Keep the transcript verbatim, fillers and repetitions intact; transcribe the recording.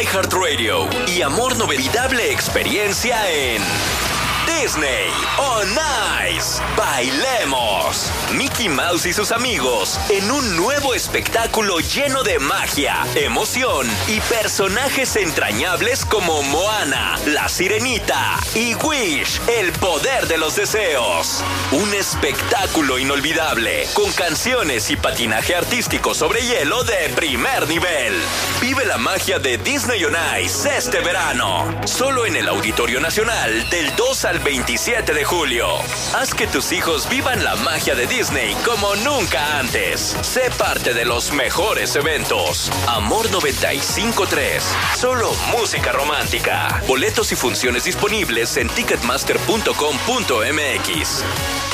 iHeartRadio y Amor no Inolvidable experiencia en Disney on Ice. Bailemos. Mickey Mouse y sus amigos en un nuevo espectáculo lleno de magia, emoción y personajes entrañables como Moana, La Sirenita y Wish, el poder de los deseos. Un espectáculo inolvidable con canciones y patinaje artístico sobre hielo de primer nivel. Vive la magia de Disney on Ice este verano. Solo en el Auditorio Nacional del dos al veintisiete de julio. Haz que tus hijos vivan la magia de Disney como nunca antes. Sé parte de los mejores eventos. Amor noventa y cinco punto tres. Solo música romántica. Boletos y funciones disponibles en ticketmaster punto com punto m x.